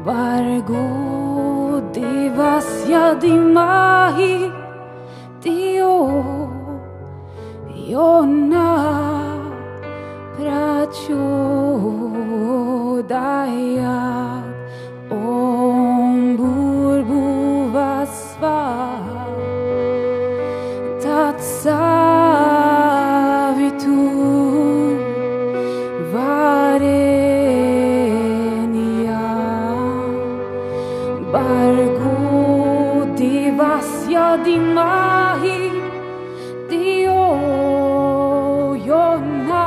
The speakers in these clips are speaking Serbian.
Bargo devasya dimahi Dio Yona prachodayat Om Bhurbhuvasva Tatsavitu Bargo devasya dimahi Dio Yona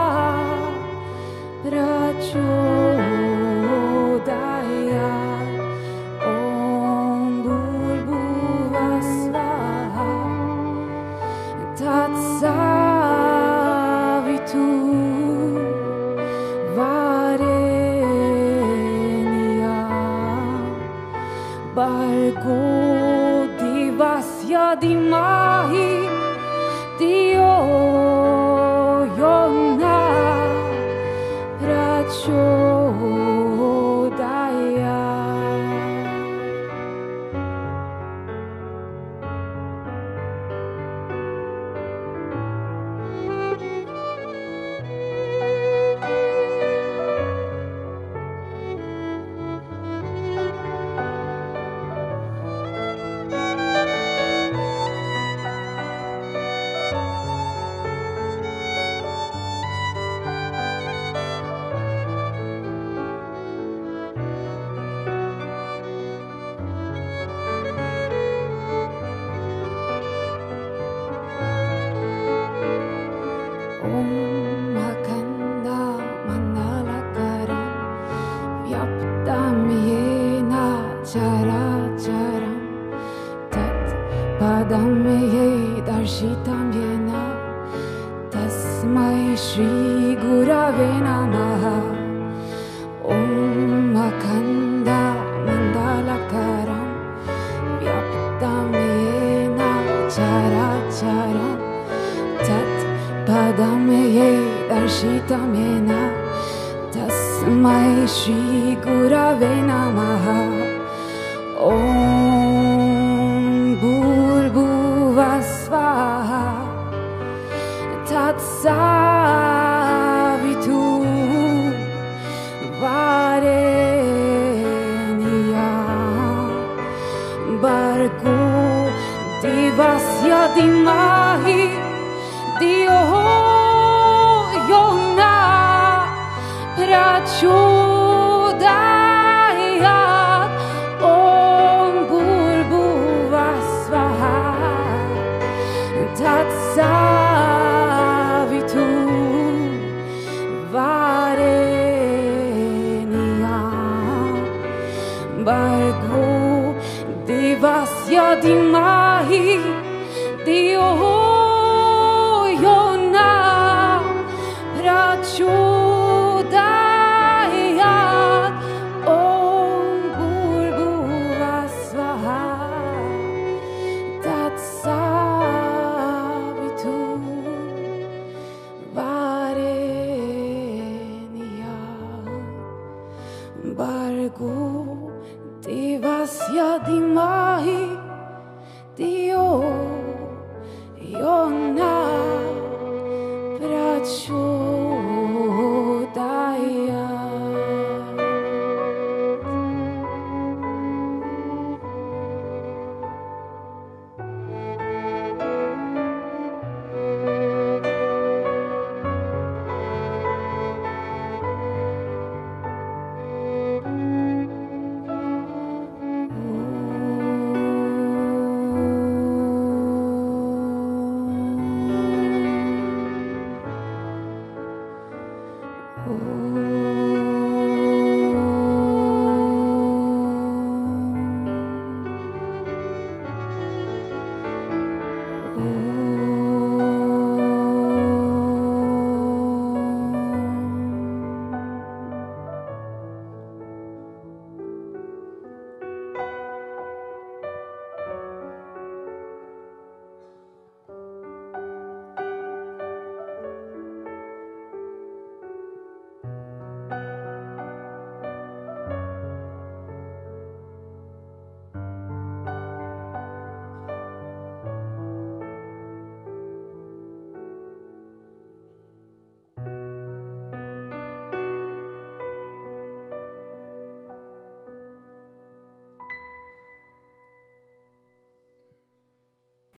prachodayat Om Bhurbhuvasva Tatsavitu Bargo devasya dimahi Dio Yona prachodayat Om Akanda Mandalakaram Vyaptam Yena Chara Charam Tat Padam Ye Darshitam Yena Tasmai Shri Gurave Namaha Om Akanda Mandalakaram Vyaptam Yena Chara Charam Tat Padam Ye Darshitam Yena Tasmai Shri Gurave Namaha Om Bhurbhuvasva Tatsavitu Vareniyam Bargo devasya dimahi Dio Yona prachodayat Om Bhurbhuvasva Tatsavitu Vareniyam Bargo devasya dimahi Dio Yona prachodayat Om Bhurbhuvasva Tatsavitu Vareniyam Bargo devasya dimahi Dio Yona prachodayat